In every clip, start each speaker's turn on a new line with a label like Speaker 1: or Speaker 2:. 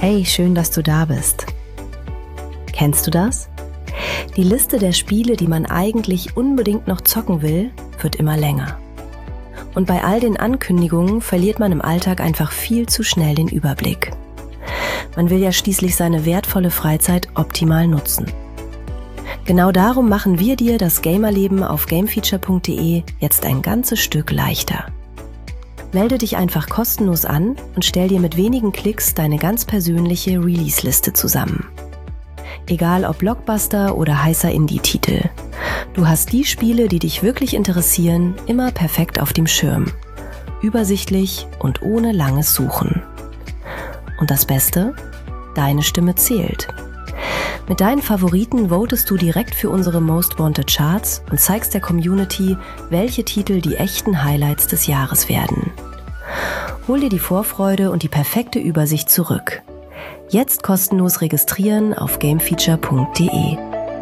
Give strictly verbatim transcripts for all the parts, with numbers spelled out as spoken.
Speaker 1: Hey, schön, dass du da bist. Kennst du das? Die Liste der Spiele, die man eigentlich unbedingt noch zocken will, wird immer länger. Und bei all den Ankündigungen verliert man im Alltag einfach viel zu schnell den Überblick. Man will ja schließlich seine wertvolle Freizeit optimal nutzen. Genau darum machen wir dir das Gamerleben auf gamefeature punkt de jetzt ein ganzes Stück leichter. Melde dich einfach kostenlos an und stell dir mit wenigen Klicks deine ganz persönliche Release-Liste zusammen. Egal ob Blockbuster oder heißer Indie-Titel. Du hast die Spiele, die dich wirklich interessieren, immer perfekt auf dem Schirm. Übersichtlich und ohne langes Suchen. Und das Beste? Deine Stimme zählt. Mit deinen Favoriten votest du direkt für unsere Most Wanted Charts und zeigst der Community, welche Titel die echten Highlights des Jahres werden. Hol dir die Vorfreude und die perfekte Übersicht zurück. Jetzt kostenlos registrieren auf gamefeature punkt de.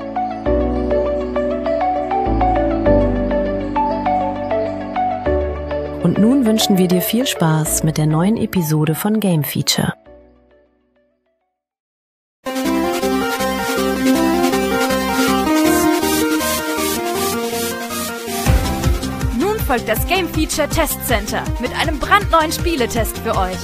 Speaker 1: Und nun wünschen wir dir viel Spaß mit der neuen Episode von Game Feature.
Speaker 2: Folgt das Game Feature Test Center mit einem brandneuen Spieletest für euch.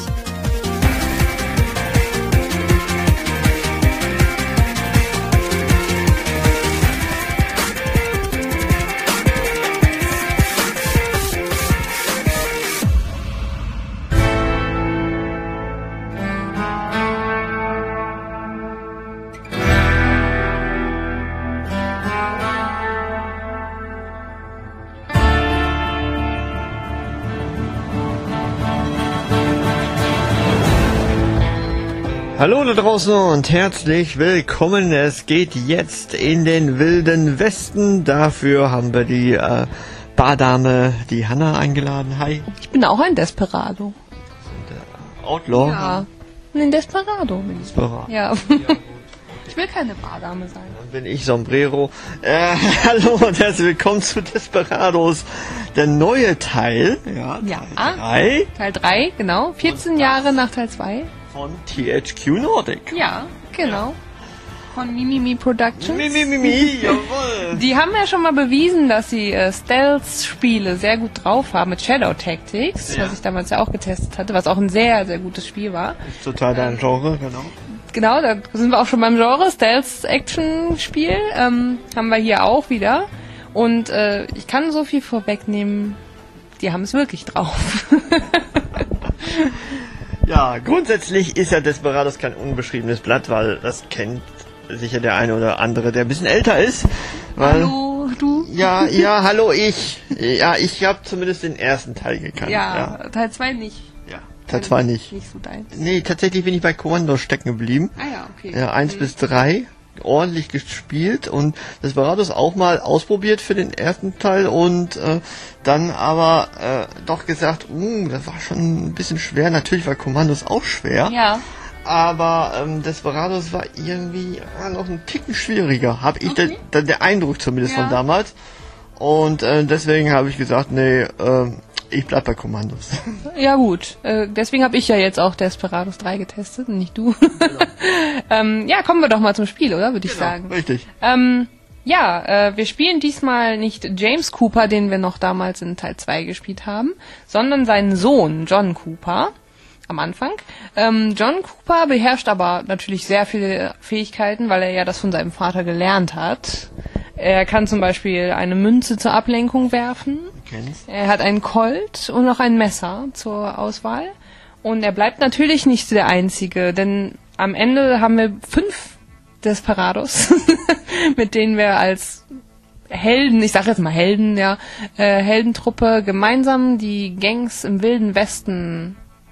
Speaker 3: Hallo da draußen und herzlich willkommen. Es geht jetzt in den wilden Westen. Dafür haben wir die äh, Bardame, die Hanna, eingeladen. Hi.
Speaker 4: Ich bin auch ein Desperado.
Speaker 3: Der Outlaw?
Speaker 4: Ja, ein Desperado bin ich.
Speaker 3: Desperado.
Speaker 4: Ja. Ich will keine Bardame sein.
Speaker 3: Dann bin ich Sombrero. Äh, hallo und herzlich willkommen zu Desperados. Der neue Teil. Ja,
Speaker 4: ja.
Speaker 3: Teil drei.
Speaker 4: Teil drei, genau. vierzehn Jahre nach Teil zwei.
Speaker 3: Von T H Q Nordic.
Speaker 4: Ja, genau. Ja. Von Mimimi Productions.
Speaker 3: Mimimi, jawohl.
Speaker 4: Die haben ja schon mal bewiesen, dass sie äh, Stealth-Spiele sehr gut drauf haben mit Shadow Tactics, ja. Was ich damals ja auch getestet hatte, was auch ein sehr, sehr gutes Spiel war.
Speaker 3: Ist total dein ähm, Genre, genau.
Speaker 4: Genau, da sind wir auch schon beim Genre, Stealth-Action-Spiel, ähm, haben wir hier auch wieder. Und äh, ich kann so viel vorwegnehmen, die haben es wirklich drauf.
Speaker 3: Ja, grundsätzlich ist ja Desperados kein unbeschriebenes Blatt, weil das kennt sicher der eine oder andere, der ein bisschen älter ist. Weil,
Speaker 4: hallo, du?
Speaker 3: Ja, ja, hallo, ich. Ja, ich habe zumindest den ersten Teil gekannt.
Speaker 4: Ja,
Speaker 3: ja.
Speaker 4: Teil zwei nicht.
Speaker 3: Ja, Teil zwei nicht.
Speaker 4: Nicht so deins.
Speaker 3: Nee, tatsächlich bin ich bei Kommando stecken geblieben.
Speaker 4: Ah ja, okay.
Speaker 3: Ja, eins
Speaker 4: mhm.
Speaker 3: bis drei. Ordentlich gespielt und Desperados auch mal ausprobiert für den ersten Teil und äh, dann aber äh, doch gesagt, uh, das war schon ein bisschen schwer. Natürlich war Kommandos auch schwer.
Speaker 4: Ja.
Speaker 3: Aber ähm, Desperados war irgendwie äh, noch ein Ticken schwieriger, habe ich okay. der, der Eindruck zumindest ja. von damals. Und äh, deswegen habe ich gesagt, nee, äh, ich bleib bei Kommandos.
Speaker 4: Ja gut, äh, deswegen habe ich ja jetzt auch Desperados drei getestet und nicht du. Genau. ähm, ja, kommen wir doch mal zum Spiel, oder? Würde ich
Speaker 3: genau,
Speaker 4: sagen.
Speaker 3: Richtig.
Speaker 4: Ähm, ja, äh, wir spielen diesmal nicht James Cooper, den wir noch damals in Teil zwei gespielt haben, sondern seinen Sohn John Cooper am Anfang. Ähm, John Cooper beherrscht aber natürlich sehr viele Fähigkeiten, weil er ja das von seinem Vater gelernt hat. Er kann zum Beispiel eine Münze zur Ablenkung werfen.
Speaker 3: Kennst.
Speaker 4: Er hat einen Colt und noch ein Messer zur Auswahl. Und er bleibt natürlich nicht der Einzige, denn am Ende haben wir fünf Desperados, mit denen wir als Helden, ich sag jetzt mal Helden, ja, äh, Heldentruppe gemeinsam die Gangs im Wilden Westen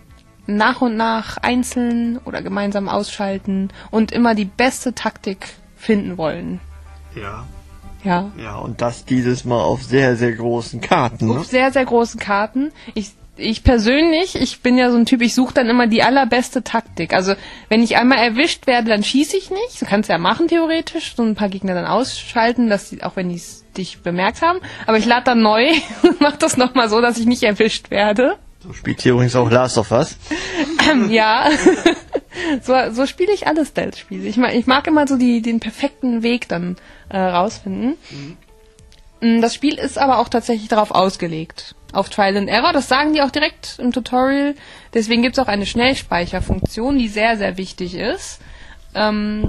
Speaker 4: nach und nach einzeln oder gemeinsam ausschalten und immer die beste Taktik finden wollen.
Speaker 3: Ja.
Speaker 4: Ja.
Speaker 3: Ja, und das dieses Mal auf sehr, sehr großen Karten. Ne?
Speaker 4: Auf sehr, sehr großen Karten. Ich, ich persönlich, ich bin ja so ein Typ, ich suche dann immer die allerbeste Taktik. Also, wenn ich einmal erwischt werde, dann schieße ich nicht. Du kannst ja machen, theoretisch. So ein paar Gegner dann ausschalten, dass die, auch wenn die dich bemerkt haben. Aber ich lade dann neu und mache das nochmal so, dass ich nicht erwischt werde.
Speaker 3: So spielt hier übrigens auch Last of Us.
Speaker 4: ja. so, so spiele ich alle Stealth-Spiele. Ich mag, ich mag immer so die, den perfekten Weg dann äh, rausfinden. Mhm. Das Spiel ist aber auch tatsächlich darauf ausgelegt. Auf Trial and Error. Das sagen die auch direkt im Tutorial. Deswegen gibt es auch eine Schnellspeicherfunktion, die sehr, sehr wichtig ist. Ähm,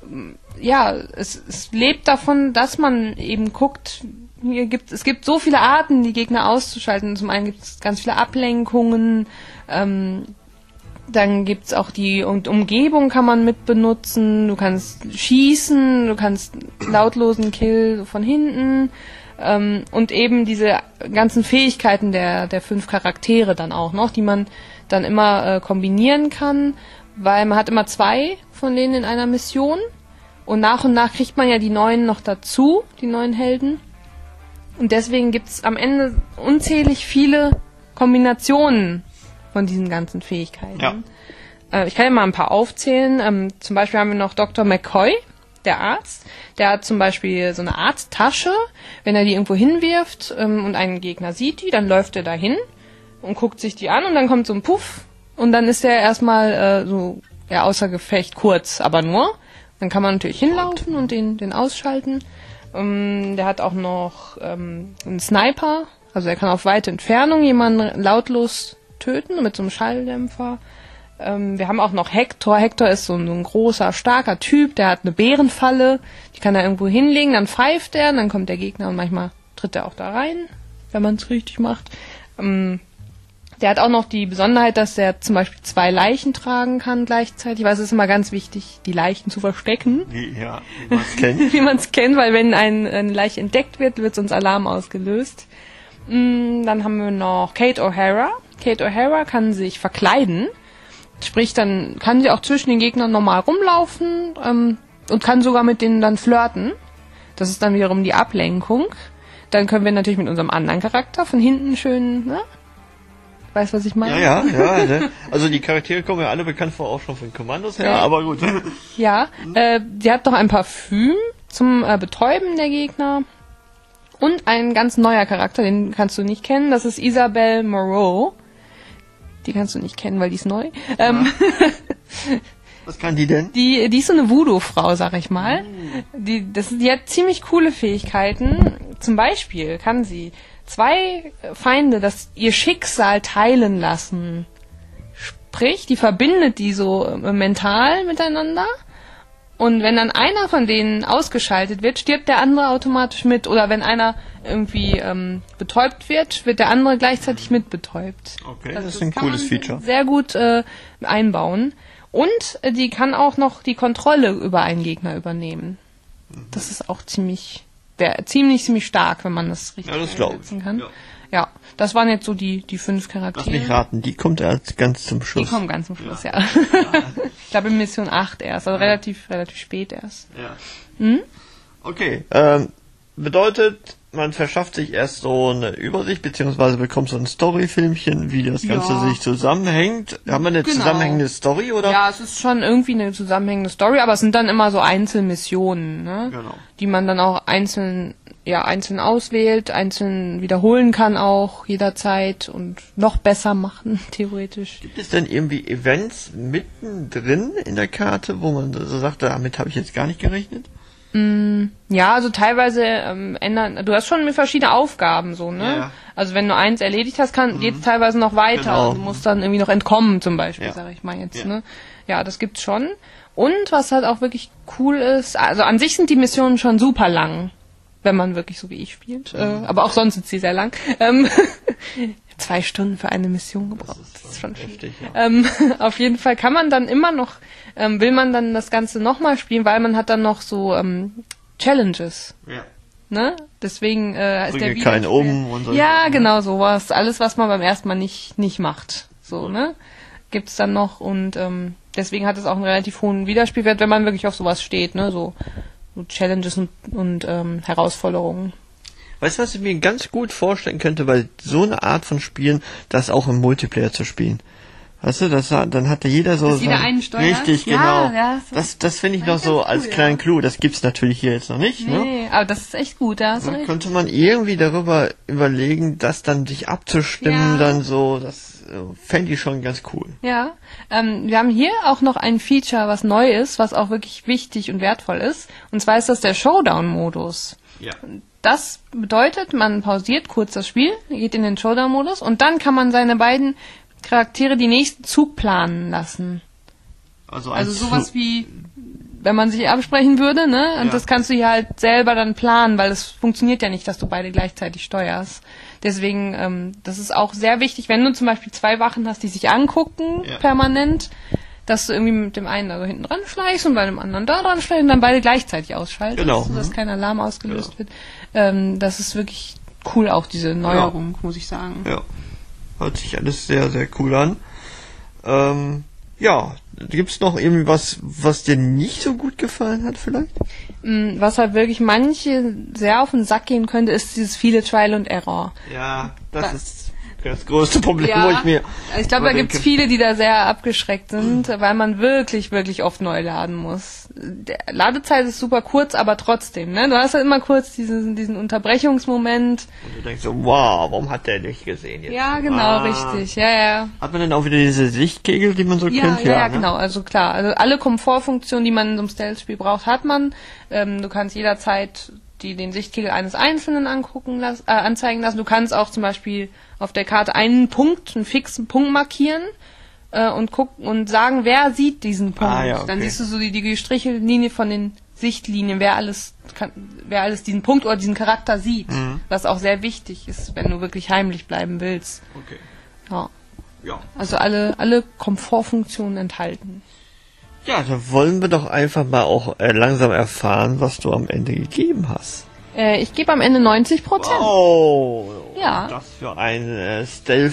Speaker 4: ja, es, es lebt davon, dass man eben guckt, hier gibt, es gibt so viele Arten, die Gegner auszuschalten. Zum einen gibt es ganz viele Ablenkungen, ähm, dann gibt's auch die um- Umgebung kann man mit benutzen, du kannst schießen, du kannst lautlosen Kill von hinten ähm, und eben diese ganzen Fähigkeiten der, der fünf Charaktere dann auch noch, die man dann immer äh, kombinieren kann, weil man hat immer zwei von denen in einer Mission und nach und nach kriegt man ja die neuen noch dazu, die neuen Helden. Und deswegen gibt's am Ende unzählig viele Kombinationen von diesen ganzen Fähigkeiten. Ja. Äh, ich kann ja mal ein paar aufzählen. Ähm, zum Beispiel haben wir noch Doktor McCoy, der Arzt. Der hat zum Beispiel so eine Arzttasche. Wenn er die irgendwo hinwirft ähm, und einen Gegner sieht die, dann läuft er dahin und guckt sich die an und dann kommt so ein Puff und dann ist der erstmal äh, so ja, außer Gefecht kurz, aber nur. Dann kann man natürlich hinlaufen und den, den ausschalten. Ähm, der hat auch noch ähm, einen Sniper, also er kann auf weite Entfernung jemanden lautlos töten mit so einem Schalldämpfer. Ähm, wir haben auch noch Hector. Hector ist so ein, so ein großer, starker Typ, der hat eine Bärenfalle, die kann er irgendwo hinlegen, dann pfeift er, dann kommt der Gegner und manchmal tritt er auch da rein, wenn man es richtig macht. Ähm, der hat auch noch die Besonderheit, dass er zum Beispiel zwei Leichen tragen kann gleichzeitig, weil es ist immer ganz wichtig, die Leichen zu verstecken.
Speaker 3: Wie, ja, wie man es kennt.
Speaker 4: Wie man es kennt, weil wenn ein, eine Leiche entdeckt wird, wird sonst Alarm ausgelöst. Mm, dann haben wir noch Kate O'Hara. Kate O'Hara kann sich verkleiden. Sprich, dann kann sie auch zwischen den Gegnern normal rumlaufen ähm, und kann sogar mit denen dann flirten. Das ist dann wiederum die Ablenkung. Dann können wir natürlich mit unserem anderen Charakter von hinten schön, ne? Weißt du, was ich meine?
Speaker 3: Ja, ja, ja. Ne? Also die Charaktere kommen ja alle bekannt vor, auch schon von Kommandos her, ja. Aber gut.
Speaker 4: Ja, äh, die hat noch ein Parfüm zum äh, Betäuben der Gegner. Und ein ganz neuer Charakter, den kannst du nicht kennen, das ist Isabelle Moreau. Die kannst du nicht kennen, weil die ist neu. Ja. Ähm,
Speaker 3: Was kann die denn?
Speaker 4: Die, die ist so eine Voodoo-Frau, sag ich mal. Die, das, die hat ziemlich coole Fähigkeiten. Zum Beispiel kann sie zwei Feinde das ihr Schicksal teilen lassen. Sprich, die verbindet die so äh, mental miteinander. Und wenn dann einer von denen ausgeschaltet wird, stirbt der andere automatisch mit. Oder wenn einer irgendwie ähm, betäubt wird, wird der andere gleichzeitig mit betäubt.
Speaker 3: Okay, das, das ist ein cooles Feature.
Speaker 4: Sehr gut äh, einbauen. Und äh, die kann auch noch die Kontrolle über einen Gegner übernehmen. Mhm. Das ist auch ziemlich, wär, ziemlich, ziemlich stark, wenn man das richtig
Speaker 3: ja, das
Speaker 4: einsetzen kann.
Speaker 3: Ja.
Speaker 4: Ja, das waren jetzt so die, die fünf Charaktere.
Speaker 3: Lass mich raten, die kommt erst ganz zum Schluss.
Speaker 4: Die kommen ganz zum Schluss, ja. ja. Ich glaube in Mission acht erst, also ja. relativ, relativ spät erst.
Speaker 3: Ja.
Speaker 4: Hm?
Speaker 3: Okay, ähm, bedeutet, man verschafft sich erst so eine Übersicht, beziehungsweise bekommt so ein Story-Filmchen, wie das Ganze ja. sich zusammenhängt. Haben wir eine genau. zusammenhängende Story, oder?
Speaker 4: Ja, es ist schon irgendwie eine zusammenhängende Story, aber es sind dann immer so Einzelmissionen, ne?
Speaker 3: Genau.
Speaker 4: Die man dann auch einzeln, ja, einzeln auswählt, einzeln wiederholen kann auch jederzeit und noch besser machen, theoretisch.
Speaker 3: Gibt es denn irgendwie Events mittendrin in der Karte, wo man so sagt, damit habe ich jetzt gar nicht gerechnet?
Speaker 4: Ja, also teilweise ähm, ändern, du hast schon verschiedene Aufgaben, so, ne? Ja, ja. Also wenn du eins erledigt hast, kann, mhm. geht's teilweise noch weiter. Genau. Du musst dann irgendwie noch entkommen, zum Beispiel, ja. sag ich mal jetzt, ja. ne? Ja, das gibt's schon. Und was halt auch wirklich cool ist, also an sich sind die Missionen schon super lang, wenn man wirklich so wie ich spielt. Mhm. Äh, aber auch sonst sind sie sehr lang. Ähm, zwei Stunden für eine Mission gebraucht. Das ist, das ist schon heftig, ja. ähm, Auf jeden Fall kann man dann immer noch, ähm, will man dann das Ganze nochmal spielen, weil man hat dann noch so ähm, Challenges.
Speaker 3: Ja.
Speaker 4: Ne? Deswegen äh, ist der
Speaker 3: keinen um und so.
Speaker 4: Ja, genau, sowas. Alles, was man beim ersten Mal nicht nicht macht. So, ne? Gibt's dann noch und ähm, deswegen hat es auch einen relativ hohen Wiederspielwert, wenn man wirklich auf sowas steht, ne? So, so Challenges und, und ähm, Herausforderungen.
Speaker 3: Weißt du, was ich mir ganz gut vorstellen könnte, weil so eine Art von Spielen, das auch im Multiplayer zu spielen. Weißt du, das, dann hatte jeder so...
Speaker 4: Dass jeder
Speaker 3: sein-
Speaker 4: einen steuert?
Speaker 3: Richtig,
Speaker 4: Ja,
Speaker 3: genau.
Speaker 4: ja, so-
Speaker 3: das das finde ich
Speaker 4: das
Speaker 3: noch
Speaker 4: ist
Speaker 3: so
Speaker 4: ganz
Speaker 3: als
Speaker 4: cool,
Speaker 3: kleinen
Speaker 4: ja.
Speaker 3: Clou. Das gibt's natürlich hier jetzt noch nicht, ne?
Speaker 4: Nee, aber das ist echt gut, da hast du
Speaker 3: Dann
Speaker 4: recht.
Speaker 3: könnte man irgendwie darüber überlegen, das dann sich abzustimmen,
Speaker 4: Ja.
Speaker 3: dann so, das äh, fände ich schon ganz cool.
Speaker 4: Ja, ähm, wir haben hier auch noch ein Feature, was neu ist, was auch wirklich wichtig und wertvoll ist. Und zwar ist das der Showdown-Modus.
Speaker 3: Ja.
Speaker 4: Das bedeutet, man pausiert kurz das Spiel, geht in den Showdown-Modus und dann kann man seine beiden Charaktere die nächsten Zug planen lassen.
Speaker 3: Also,
Speaker 4: Also
Speaker 3: als
Speaker 4: sowas
Speaker 3: Zu-
Speaker 4: wie, wenn man sich absprechen würde, ne? Und
Speaker 3: Ja.
Speaker 4: das kannst du hier halt selber dann planen, weil es funktioniert ja nicht, dass du beide gleichzeitig steuerst. Deswegen, ähm, das ist auch sehr wichtig, wenn du zum Beispiel zwei Wachen hast, die sich angucken,
Speaker 3: Ja.
Speaker 4: permanent, dass du irgendwie mit dem einen also hinten dran schleichst und bei dem anderen da dran schleichst und dann beide gleichzeitig ausschaltest,
Speaker 3: Genau.
Speaker 4: sodass
Speaker 3: Mhm.
Speaker 4: kein Alarm ausgelöst
Speaker 3: Ja.
Speaker 4: wird. Ähm, das ist wirklich cool, auch diese Neuerung, muss ich sagen.
Speaker 3: Ja, hört sich alles sehr, sehr cool an. Ähm, ja, gibt's noch irgendwie was, was dir nicht so gut gefallen hat vielleicht?
Speaker 4: Mm, Was halt wirklich manche sehr auf den Sack gehen könnte, ist dieses viele Trial and Error.
Speaker 3: Ja, das
Speaker 4: Da-
Speaker 3: ist das größte Problem,
Speaker 4: Ja,
Speaker 3: wo ich mir...
Speaker 4: ich glaube, da
Speaker 3: überdenke.
Speaker 4: gibt's viele, die da sehr abgeschreckt sind, weil man wirklich, wirklich oft neu laden muss. Der Ladezeit ist super kurz, aber trotzdem, ne? Du hast halt immer kurz diesen, diesen Unterbrechungsmoment.
Speaker 3: Und du denkst so, wow, warum hat der nicht gesehen jetzt?
Speaker 4: Ja, genau,
Speaker 3: Ah.
Speaker 4: richtig. Ja, ja.
Speaker 3: Hat man denn auch wieder diese Sichtkegel, die man so
Speaker 4: Ja,
Speaker 3: kennt?
Speaker 4: ja, ja,
Speaker 3: ne?
Speaker 4: genau. Also klar, also alle Komfortfunktionen, die man in so einem Stealth-Spiel braucht, hat man. Ähm, du kannst jederzeit die den Sichtkegel eines Einzelnen angucken lassen, äh, anzeigen lassen. Du kannst auch zum Beispiel auf der Karte einen Punkt, einen fixen Punkt markieren äh, und gucken und sagen, wer sieht diesen Punkt.
Speaker 3: Ah, ja, okay.
Speaker 4: Dann siehst du so die, die gestrichelte Linie von den Sichtlinien, wer alles kann, wer alles diesen Punkt oder diesen Charakter sieht.
Speaker 3: Mhm.
Speaker 4: Was auch sehr wichtig ist, wenn du wirklich heimlich bleiben willst.
Speaker 3: Okay.
Speaker 4: Ja.
Speaker 3: Ja.
Speaker 4: Also alle, alle Komfortfunktionen enthalten.
Speaker 3: Ja, dann wollen wir doch einfach mal auch äh, langsam erfahren, was du am Ende gegeben hast.
Speaker 4: Äh, ich gebe am Ende neunzig Prozent.
Speaker 3: Oh,
Speaker 4: Ja.
Speaker 3: das für ein äh,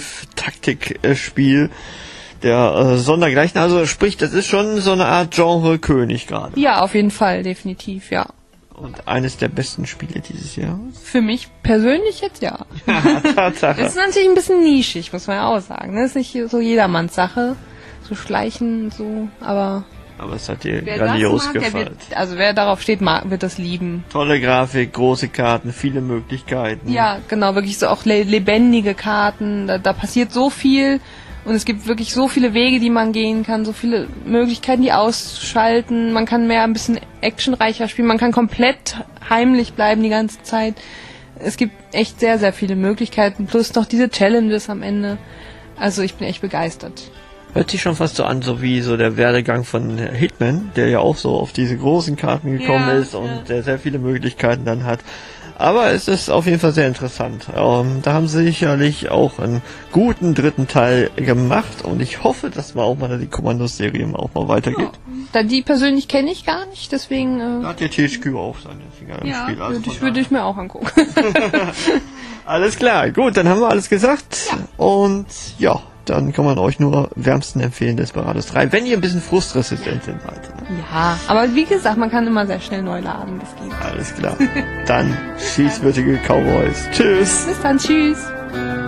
Speaker 3: Stealth-Taktik-Spiel der äh, Sondergleichen. Also sprich, das ist schon so eine Art Genre-König gerade.
Speaker 4: Ja, auf jeden Fall, definitiv, ja.
Speaker 3: Und eines der besten Spiele dieses Jahres.
Speaker 4: Für mich persönlich jetzt ja.
Speaker 3: Tatsache.
Speaker 4: Das ist natürlich ein bisschen nischig, muss man ja auch sagen. Das ist nicht so jedermanns Sache. So schleichen und so, aber
Speaker 3: Aber es hat dir
Speaker 4: wer
Speaker 3: grandios
Speaker 4: das mag, der
Speaker 3: gefallen.
Speaker 4: wird, also wer darauf steht, mag, wird das lieben.
Speaker 3: Tolle Grafik, große Karten, viele Möglichkeiten.
Speaker 4: Ja, genau, wirklich so auch le lebendige Karten. Da, da passiert so viel und es gibt wirklich so viele Wege, die man gehen kann, so viele Möglichkeiten, die auszuschalten. Man kann mehr ein bisschen actionreicher spielen, man kann komplett heimlich bleiben die ganze Zeit. Es gibt echt sehr, sehr viele Möglichkeiten, plus noch diese Challenges am Ende. Also ich bin echt begeistert.
Speaker 3: Hört sich schon fast so an, so wie so der Werdegang von Hitman, der ja auch so auf diese großen Karten gekommen
Speaker 4: Ja,
Speaker 3: ist und
Speaker 4: ja.
Speaker 3: der sehr viele Möglichkeiten dann hat. Aber es ist auf jeden Fall sehr interessant. Ähm, da haben sie sicherlich auch einen guten dritten Teil gemacht und ich hoffe, dass mal auch mal die Kommandos-Serie auch mal weitergeht.
Speaker 4: Da die persönlich kenne ich gar nicht, deswegen
Speaker 3: Da
Speaker 4: äh,
Speaker 3: hat der T H Q auch seine Finger im
Speaker 4: ja,
Speaker 3: Spiel. Also
Speaker 4: würde
Speaker 3: von
Speaker 4: ich, würde ich mir auch angucken.
Speaker 3: daher- Alles klar, gut, dann haben wir alles gesagt. Und ja, dann kann man euch nur wärmsten empfehlen, Desperados drei, wenn ihr ein bisschen frustresistent seid. Ne?
Speaker 4: Ja, aber wie gesagt, man kann immer sehr schnell neu laden, das geht.
Speaker 3: Alles klar. Dann schießwürdige Cowboys. Tschüss.
Speaker 4: Bis dann, tschüss.